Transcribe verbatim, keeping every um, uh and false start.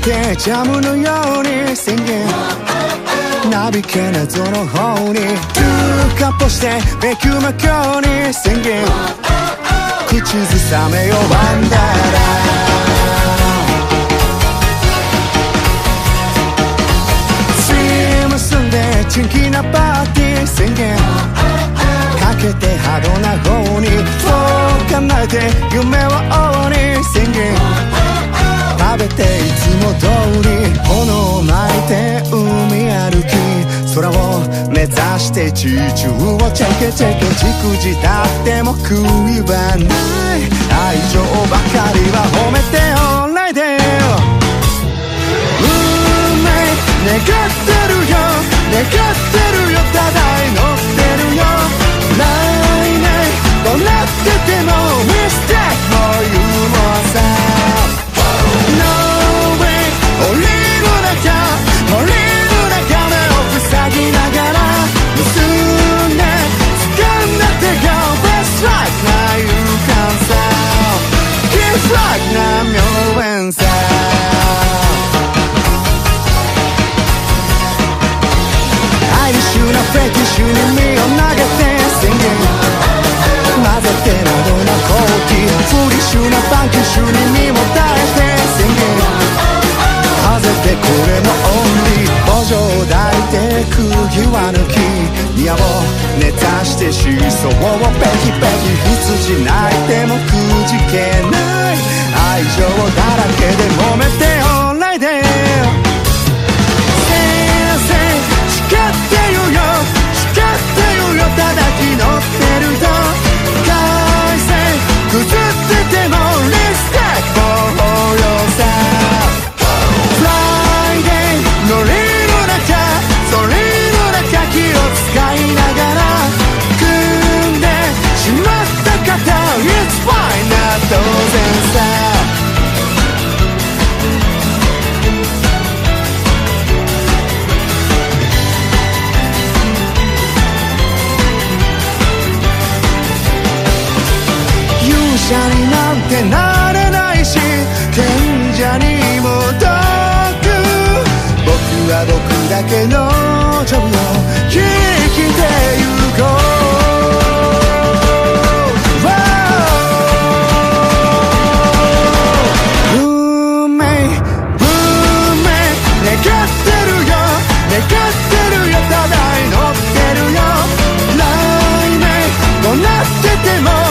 てジャムのように宣言なびけ謎の方にルカポしてめくまこに宣言口ずさめよワンダーラスリム住んでチンキなパーティー宣言かけてハードな方にそう考えて夢は王に宣言食べていつも通り炎を巻いて海歩き空を目指して地中をチェケチェケじくじたっても悔いはない愛情ばかりは褒めておないで運命願ってるよ願ってるよただ祈ってるよ来年どうなっててもミステイクもユーモアさ降りる中降りる中目を塞ぎながら結んで掴んだ手が Best like な勇敢さ Give like な妙縁さアイリッシュなフェティッシュに身を投げて宣言混ぜてなどな好奇フリッシュなファンキッシュに身も耐えて宣言混ぜてこれもオンリー補助を抱いて釘は抜き宮をネタして思想をペキペキ羊泣いてもくじけない愛情だらけで揉めておないで先生誓ってよよ誓ってよよただ気乗ってると改正崩っててもリスペクト法要さ乗りの中それの中気を使いながら組んでしまった方 It's fine な当然さ勇者になんてなれないし賢者にもど僕は僕だけのジョブを生きてゆこう運命運命願ってるよ願ってるよただ祈ってるよ来年どうなってても